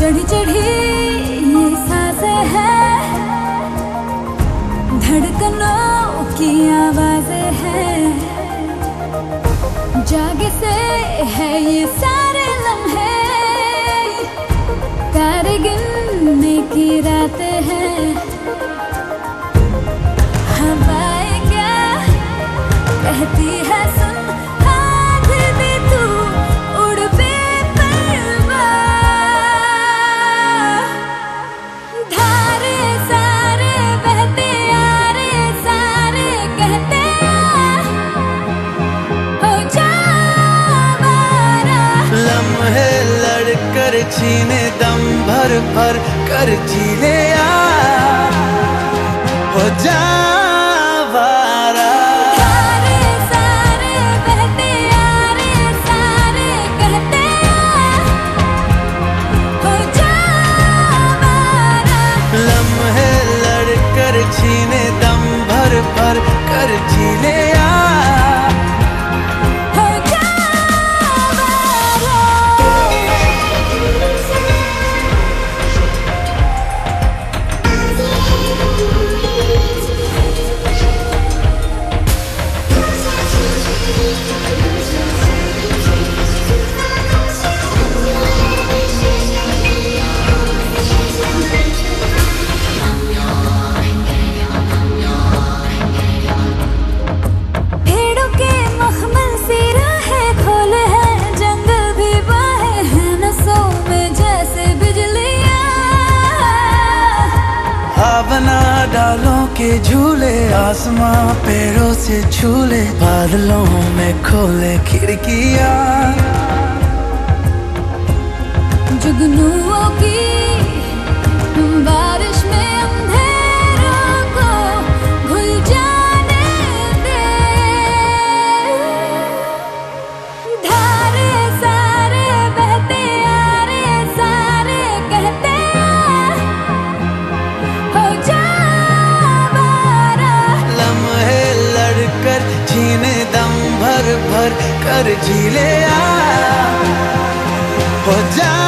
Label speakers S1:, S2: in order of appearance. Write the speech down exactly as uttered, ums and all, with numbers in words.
S1: चढ़ी चढ़ी ये सांसें हैं, धड़कनों की आवाजें हैं, जागे से है ये सारे लम्हे, तारे गिनने की रातें हैं। हवाएं क्या कहती है सुन, हाथ दे तू उड़ बेपरवाह, धारे सारे बहते आ रे सारे कहते हो जा आवारा।
S2: लम्हे लड़कर छीने दम भर भर कर जी ले आ, हो जा आवारा।
S1: धारे सारे बहते आ रे सारे कहते हो जा आवारा।
S2: लम्हे लड़कर छीने दम भर भर कर जी ले आ,
S1: हो जा आवारा। भेड़ों के मखमल सी राहें खोले हैं, जंगल भी बाहे हैं नसों में जैसे बिजलियां।
S2: भावना डालों के झूले, आसमां पैरों से झूले, बादलों में खोले खिड़कियां।
S1: जुगनुओं की बारिश में अंधेरों को घुल जाने दे, धारे सारे बहते आ रे सारे कहते हो जा आवारा।
S2: लम्हे लड़कर छीने दम भर भर कर जी ले आ, हो जा